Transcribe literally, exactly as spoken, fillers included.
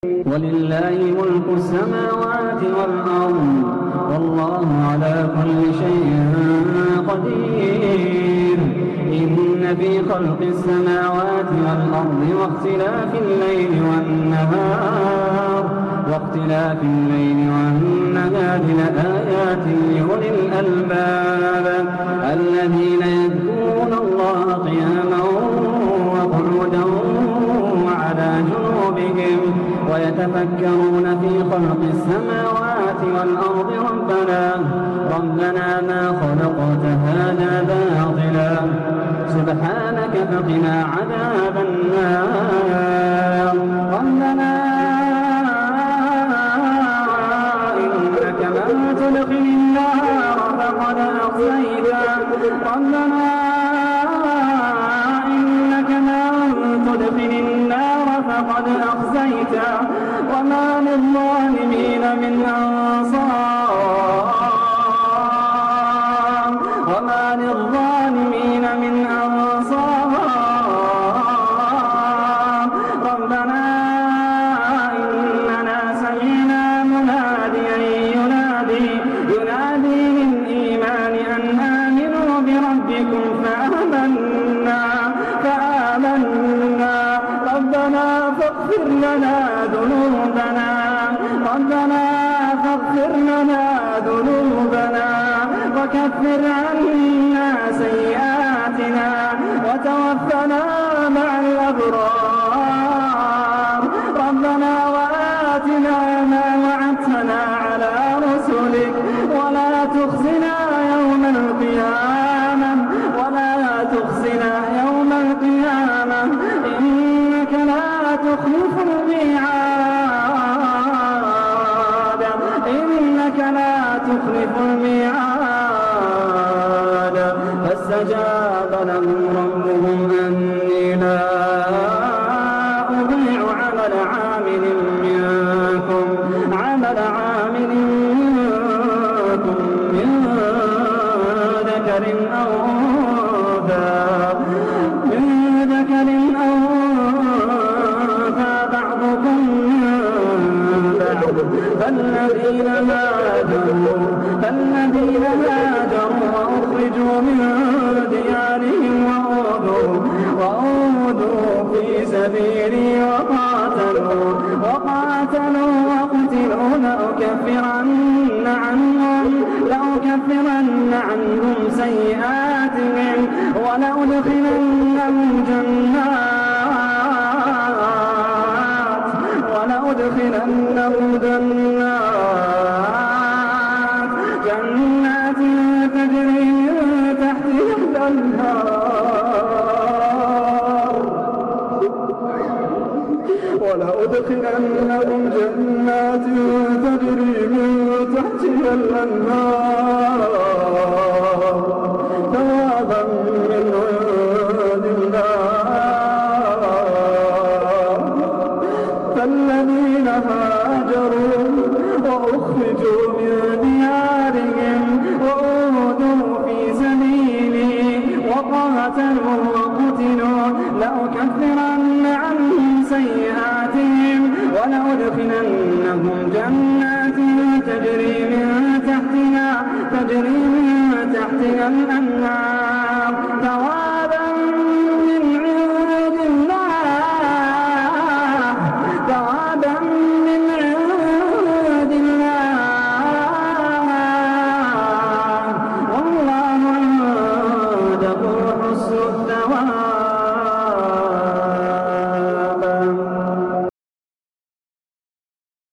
ولله ملك السماوات والأرض والله على كل شيء قدير. إن في خلق السماوات والأرض واختلاف الليل والنهار واختلاف الليل والنهار لآيات لأولي الألباب الذين يذكرون الله قياما وقعودا وعلى جنوبهم ويتفكرون في خلق السماوات والأرض ربنا ربنا ما خلقت هذا باطلا سبحانك فقنا عذاب النار. ربنا إنك من تدخل النار فقد أخزيته ربنا إنك من تدخل النار فقد أخزيته وما للظالمين من أنصار وما للظالمين من أنصار. ربنا إننا سمعنا مناديا ينادي ينادي للإيمان أن آمنوا بربكم فآمنا فآمنا ربنا فاغفر لنا ذنوبنا ربنا فاغفر لنا ذنوبنا وكفر عنا سيئاتنا وتوفنا مع الأبرار. ربنا وآتنا ما وعدتنا على رسلك ولا تخزنا يوم القيامة ولا تخزنا يوم القيامة إنك لا تخلف الميعاد إنك لا تخلف الميعاد. فاستجاب لهم ربهم أني لا أضيع عمل عامل منكم عمل عامل منكم من ذكر أو أنثى من ذكر أو أنثى بعضكم من بعض فالذين هاجروا فالذين هاجروا وأخرجوا من ديارهم وأوذوا وأوذوا في سبيلي وقاتلوا وقاتلوا وقتلوا لأكفرن عنهم لأكفرن عنهم سيئاتهم ولأدخلنهم جنات ولأدخلنهم جنات جنات تجري من تحتها الأنهار ولأدخلنهم جنات تجري من تحتها الأنهار ثوابا من عند الله. فالذين هاجروا وأخرجوا من ديارهم وأوذوا في سبيلي وقاتلوا وقتلوا لأكفرن عنهم سيئاتهم ولأدخلنهم جنات تجري من تحتها تجري من تحتها الأنهار